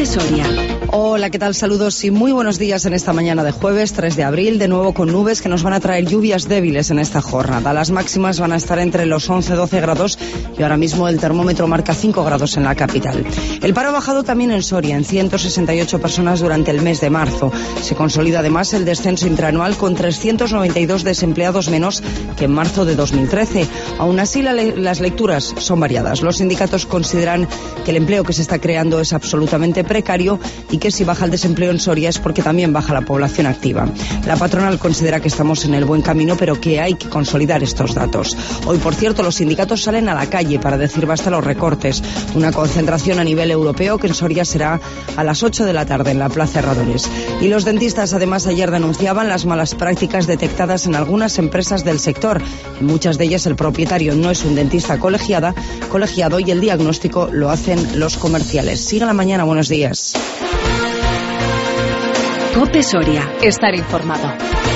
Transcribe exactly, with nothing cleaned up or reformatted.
COPE Soria. Hola, ¿qué tal? Saludos y muy buenos días en esta mañana de jueves tres de abril, de nuevo con nubes que nos van a traer lluvias débiles en esta jornada. Las máximas van a estar entre los once a doce grados y ahora mismo el termómetro marca cinco grados en la capital. El paro ha bajado también en Soria, en ciento sesenta y ocho personas durante el mes de marzo. Se consolida además el descenso interanual con trescientos noventa y dos desempleados menos que en marzo de dos mil trece. Aún así, la le- las lecturas son variadas. Los sindicatos consideran que el empleo que se está creando es absolutamente precario y que si baja el desempleo en Soria es porque también baja la población activa. La patronal considera que estamos en el buen camino, pero que hay que consolidar estos datos. Hoy, por cierto, los sindicatos salen a la calle para decir basta a los recortes. Una concentración a nivel europeo que en Soria será a las ocho de la tarde en la Plaza Herradores. Y los dentistas, además, ayer denunciaban las malas prácticas detectadas en algunas empresas del sector. En muchas de ellas el propietario no es un dentista colegiada, colegiado y el diagnóstico lo hacen los comerciales. Siga la mañana, buenos días. COPE Soria. Estar informado.